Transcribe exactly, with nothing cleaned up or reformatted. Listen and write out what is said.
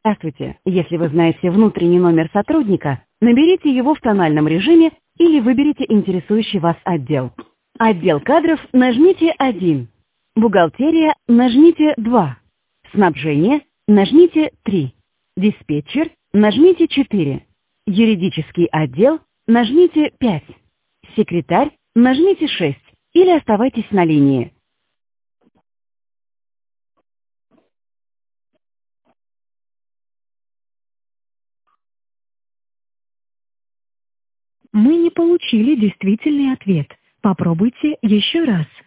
Здравствуйте. Если вы знаете внутренний номер сотрудника, наберите его в тональном режиме или выберите интересующий вас отдел. Отдел кадров нажмите один. Бухгалтерия нажмите два. Снабжение нажмите три. Диспетчер нажмите четыре. Юридический отдел нажмите пять. Секретарь нажмите шесть или оставайтесь на линии. Мы не получили действительный ответ. Попробуйте еще раз.